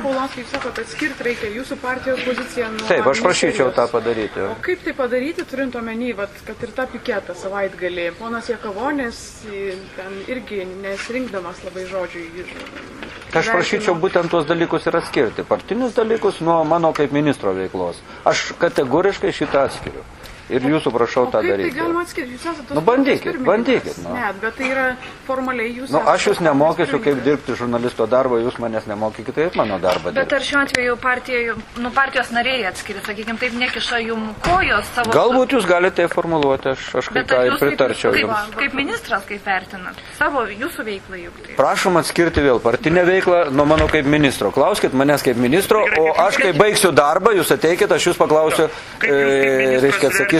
Paulauskai, jūs sakote, atskirti reikia jūsų partijos poziciją nuo... Taip, aš prašyčiau tą padaryti. O kaip tai padaryti, turint omeny, kad ir tą piketą savaitgalį, ponas Jakavonis ten irgi nesirinkdamas labai žodžių... Aš prašyčiau būtent tuos dalykus ir atskirti. Partinius dalykus nuo mano kaip ministro veiklos. Aš kategoriškai šitą atskiriu. Ir jūsų prašau tą daryti. O kaip tai galima atskirti? Jūs esate tos bandykit. Ne, bet tai yra formaliai jūs... Aš jūs nemokysiu, kaip dirbti žurnalisto darbą, jūs manęs nemokykite, taip mano darbą dirbti. Bet ar šiuo atveju partijos nariai atskiri, sakykime, taip nekiša jums kojos savo... Galbūt jūs galite formuluoti, aš kai ką ir pritarčiau jums. Kaip ministras, kaip vertinat savo, jūsų veiklą juk tai? Prašom atskirti vėl partinę veiklą nuo mano kaip ministro. Klauskit manęs kaip ministro, o aš kai baigsiu darbą, jūs ateikit, aš jūs paklausiu, reiškia atsakysiu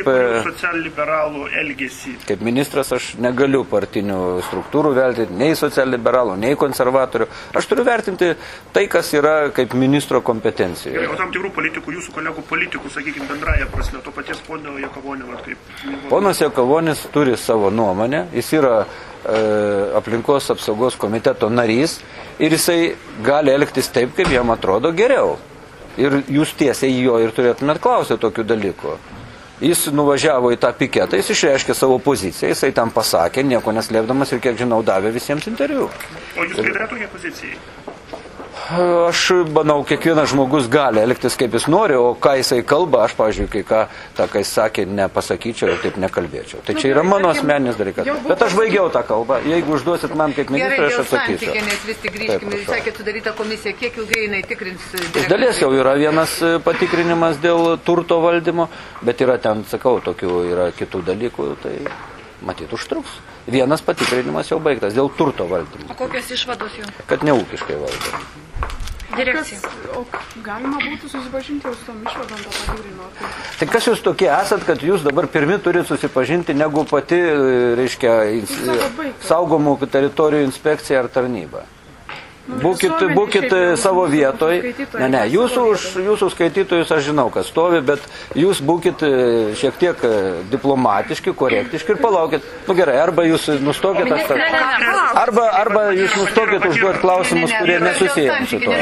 kaip ministras, aš negaliu partinių struktūrų vertinti, nei socialliberalų, nei konservatorių. Aš turiu vertinti tai, kas yra kaip ministro kompetencija. O tam tikrų politikų, jūsų kolegų politikų, sakykime, bendraja prasme, to paties pono Jakavonio, kaip... Ponas Jakavonis turi savo nuomonę, jis yra aplinkos apsaugos komiteto narys ir jisai gali elgtis taip, kaip jam atrodo geriau. Ir jūs tiesiai jo ir turėtumėt klausyti tokių dalykų. Jis nuvažiavo į tą piketą, jis išreiškė savo poziciją, jisai tam pasakė, nieko neslėpdamas ir, kiek žinau, davė visiems interviu. O jūs pritarėte tokiai pozicijai? Aš manau, kiekvienas žmogus gali elgtis kaip jis nori, o ką jisai kalba, aš, pavyzdžiui, ką jis sakė, nepasakyčiau ir taip nekalbėčiau. Tai čia yra mano asmeninis dalykas. Bet aš baigiau tą kalbą, jeigu užduosit man kaip ministrą, aš atsakysiu. Gerai, dėl santykių, nes vis tik grįžkime, jūs sakėt, sudaryta komisija, kiek ilgai jinai tikrins... Iš dalies jau yra vienas patikrinimas dėl turto valdymo, bet yra ten, sakau, tokių yra kitų dalykų, tai matyt užtruks. Vienas patikrinimas jau baigtas dėl turto valdymo. O kokios išvados jų? Kad neūkiškai valdoma. Direkcija. O galima būtų susipažinti jau su tom išvadom to patikrinimo? Tai kas jūs tokie esat, kad jūs dabar pirmi turite susipažinti negu pati, reiškia, saugomų teritorijų inspekcija ar tarnyba? Būkit savo vietoj. Ne, jūsų skaitytojus aš žinau, kas stovi, bet jūs būkit šiek tiek diplomatiški, korektiški ir palaukit. Nu gerai, arba jūs nustokit, arba jūs nustokit užduoti klausimus, kurie nesusiję su to.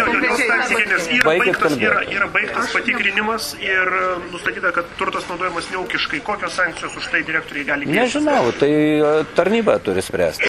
Yra baigtas patikrinimas ir nustatyta, kad turtas naudojamas neūkiškai. Kokios sankcijos už tai direktoriai gali keisti? Nežinau, tai tarnyba turi spręsti.